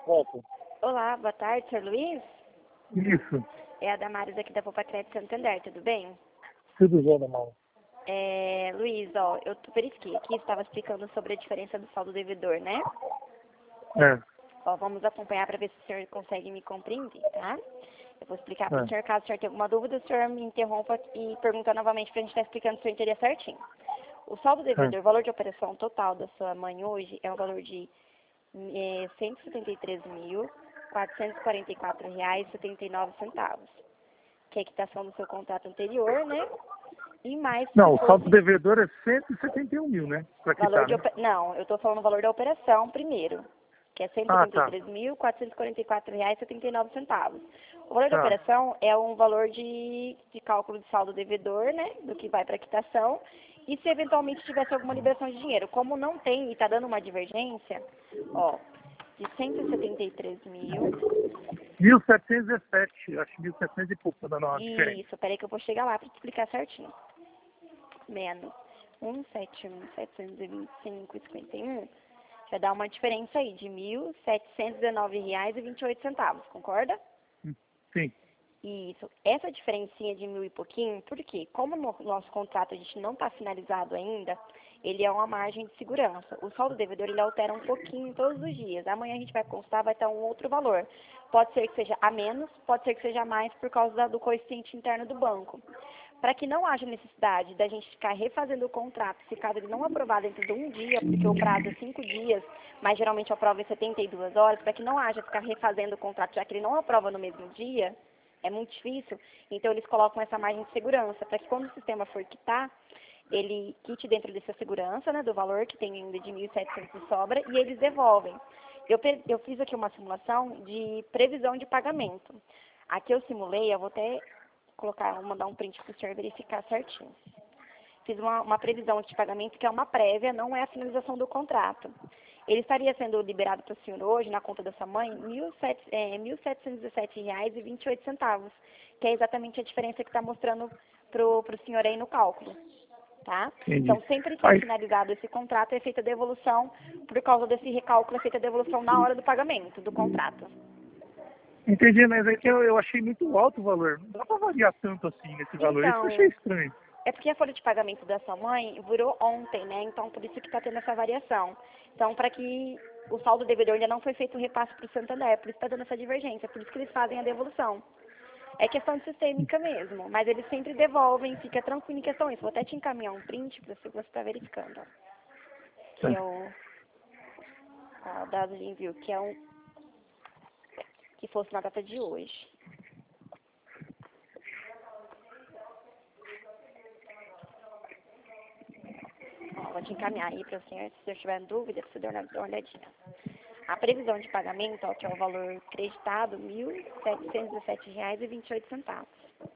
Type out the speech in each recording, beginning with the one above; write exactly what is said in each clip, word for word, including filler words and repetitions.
Foto. Olá, boa tarde, senhor Luiz? Isso. É a Damares aqui da Poupa Crédito Santander, tudo bem? Tudo bem, irmão. É, Luiz, ó, eu verifiquei aqui, estava explicando sobre a diferença do saldo devedor, né? É. Ó, vamos acompanhar para ver se o senhor consegue me compreender, tá? Eu vou explicar para o É. senhor, caso o senhor tenha alguma dúvida, o senhor me interrompa e pergunta novamente para a gente estar explicando se o senhor entenderia certinho. O saldo devedor, É. o valor de operação total da sua mãe hoje é o valor de é, cento e setenta e três mil, quatrocentos e quarenta e quatro reais e setenta e nove centavos. Que é a quitação do seu contrato anterior, né? E mais se Não, o saldo fosse devedor é cento e setenta e um mil, né? Pra valor quitar, de né? ope- não, eu estou falando o valor da operação primeiro, que é cento e Ah, setenta e tá. três mil, quatrocentos e quarenta e quatro reais e setenta e nove centavos. O valor da Tá. operação é um valor de, de cálculo de saldo devedor, né, do que vai para a quitação, e se eventualmente tivesse alguma liberação de dinheiro. Como não tem e está dando uma divergência, ó, de cento e setenta e três mil, mil setecentos e dezessete, acho mil e setecentos e pouco, tá dando uma diferença. isso, peraí que eu vou chegar lá para te explicar certinho. Menos cento e setenta e um, setecentos e vinte e cinco e cinquenta e um, vai dar uma diferença aí de mil setecentos e dezenove reais e vinte e oito centavos, concorda? Hum, Sim. Isso. Essa diferencinha de mil e pouquinho, por quê? Como no nosso contrato a gente não está finalizado ainda, ele é uma margem de segurança. O saldo devedor ele altera um pouquinho todos os dias. Amanhã a gente vai constar, vai estar um outro valor. Pode ser que seja a menos, pode ser que seja a mais por causa da- do coeficiente interno do banco. Para que não haja necessidade da gente ficar refazendo o contrato, se caso ele não aprovar dentro de um dia, porque o prazo é cinco dias, mas geralmente aprova em setenta e duas horas, para que não haja ficar refazendo o contrato, já que ele não aprova no mesmo dia, é muito difícil, então eles colocam essa margem de segurança, para que quando o sistema for quitar, ele quite dentro dessa segurança, né, do valor que tem ainda de mil e setecentos de sobra, e eles devolvem. Eu, pe- eu fiz aqui uma simulação de previsão de pagamento. Aqui eu simulei, eu vou até colocar, vou mandar um print para o senhor verificar certinho. Fiz uma, uma previsão de pagamento que é uma prévia, não é a finalização do contrato. Ele estaria sendo liberado para o senhor hoje, na conta da sua mãe, mil e setecentos e dezessete reais e vinte e oito centavos, que é exatamente a diferença que está mostrando para o senhor aí no cálculo. Tá? Entendi. Então, sempre que é Aí, finalizado esse contrato, é feita a devolução, por causa desse recálculo, é feita a devolução na hora do pagamento do contrato. entendi, mas é que eu, eu achei muito alto o valor. Não dá pra variar tanto assim nesse valor. Isso eu achei Então, estranho. é porque a folha de pagamento da sua mãe virou ontem, né? Então, por isso que está tendo essa variação. Então, para que o saldo devedor ainda não foi feito o repasse para o Santander, por isso está dando essa divergência, por isso que eles fazem a devolução. É questão de sistêmica mesmo, mas eles sempre devolvem, fica tranquilo em questão isso. Vou até te encaminhar um print para você estar verificando, ó. Que é Tá. o, ó, o dado de envio, que é um que fosse na data de hoje. Ó, vou te encaminhar aí para o senhor, se eu tiver dúvida, você dar uma dar uma olhadinha. A previsão de pagamento, ó, que é o valor creditado, mil setecentos e dezessete reais e vinte e oito centavos,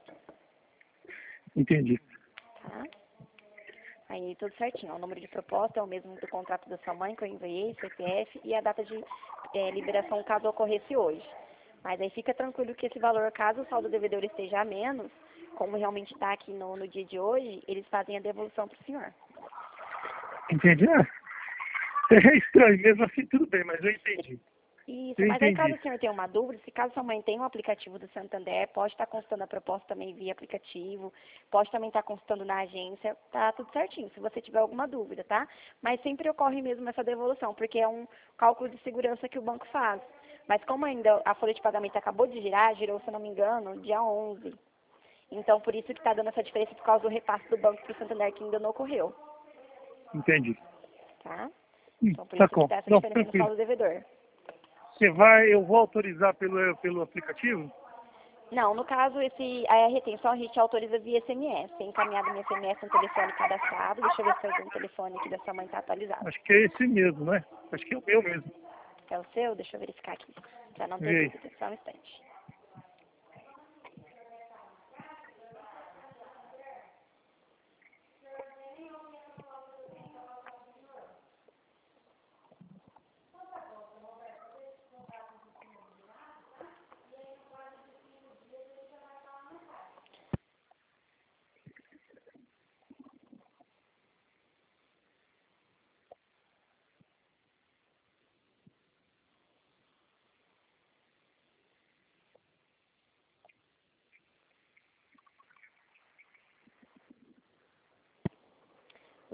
Entendi. tá? Aí tudo certinho, ó, o número de proposta é o mesmo do contrato da sua mãe, que eu enviei, C P F, e a data de é, liberação, caso ocorresse hoje. Mas aí fica tranquilo que esse valor, caso o saldo devedor esteja a menos, como realmente está aqui no, no dia de hoje, eles fazem a devolução para o senhor. Entendi. É, é estranho, mesmo assim tudo bem, mas eu entendi. Isso, Eu mas aí caso entendi. o senhor tenha uma dúvida, se caso sua mãe tem um aplicativo do Santander, pode estar constando a proposta também via aplicativo, pode também estar constando na agência, tá tudo certinho, se você tiver alguma dúvida, tá? Mas sempre ocorre mesmo essa devolução, porque é um cálculo de segurança que o banco faz. Mas como ainda a folha de pagamento acabou de girar, girou, se eu não me engano, dia onze. Então, por isso que está dando essa diferença por causa do repasse do banco para o Santander, que ainda não ocorreu, Entendi. tá? Hum, Então, por tá isso que bom. está essa Não, diferença no tranquilo. saldo devedor. Você vai, eu vou autorizar pelo, pelo aplicativo? Não, no caso, esse, a retenção a gente autoriza via S M S. Tem encaminhado minha S M S no telefone cadastrado. Deixa eu ver se algum telefone aqui da sua mãe está atualizado. Acho que é esse mesmo, né? Acho que é o meu mesmo. É o seu? Deixa eu verificar aqui, para não ter Vê aí. dúvida. Só um instante.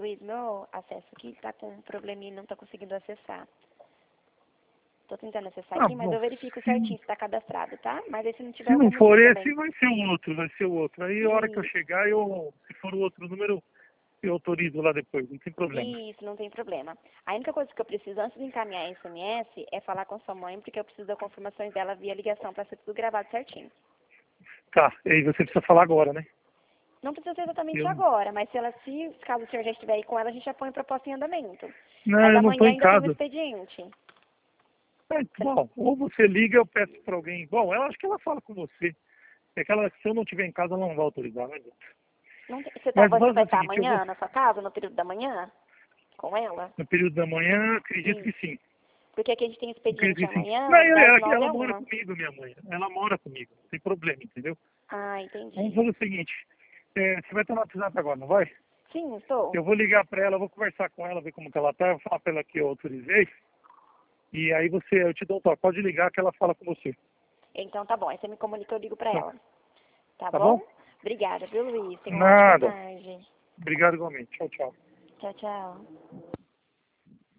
Luiz, meu acesso aqui está com um probleminha e não está conseguindo acessar. Estou tentando acessar Ah, aqui, mas bom, eu verifico se, certinho se está cadastrado, tá? Mas aí se não tiver, se eu não comunico for também. esse, vai ser o outro, vai ser o outro. Aí a hora que eu Isso, chegar, eu, se for o outro número, eu autorizo lá depois, não tem problema. isso, não tem problema. A única coisa que eu preciso, antes de encaminhar S M S, é falar com sua mãe, porque eu preciso das confirmações dela via ligação para ser tudo gravado certinho. Tá, e aí você precisa falar agora, né? Não precisa ser exatamente Eu, agora, mas se ela, se caso o senhor já estiver aí com ela, a gente já põe proposta em andamento. não, Mas eu não estou amanhã em ainda tem um casa. expediente. É, bom, ou você liga, eu peço para alguém. Bom, eu acho que ela fala com você. É que ela, se eu não estiver em casa, ela não vai autorizar, né? Não tem- você, tá, Mas você vamos vai fazer o estar seguinte, eu vou, amanhã na sua casa, no período da manhã, com ela? no período da manhã, acredito Isso. que sim. Porque aqui a gente tem No período expediente que sim. Não, amanhã, eu- das ela, nove ela a mora uma. comigo, minha mãe. Ela mora comigo, não tem problema, entendeu? Ah, Vamos entendi. fazer o seguinte, é, você vai estar no WhatsApp agora, não vai? Sim, estou. Eu vou ligar para ela, vou conversar com ela, ver como que ela tá, eu vou falar para ela que eu autorizei. E aí você, eu te dou um toque, pode ligar que ela fala com você. Então tá bom, aí você me comunica, eu ligo pra Tá, ela. Tá tá bom? bom? Obrigada, viu, Luiz? Tenha uma ótima Nada. tarde. Obrigado igualmente. Tchau, tchau. Tchau, tchau.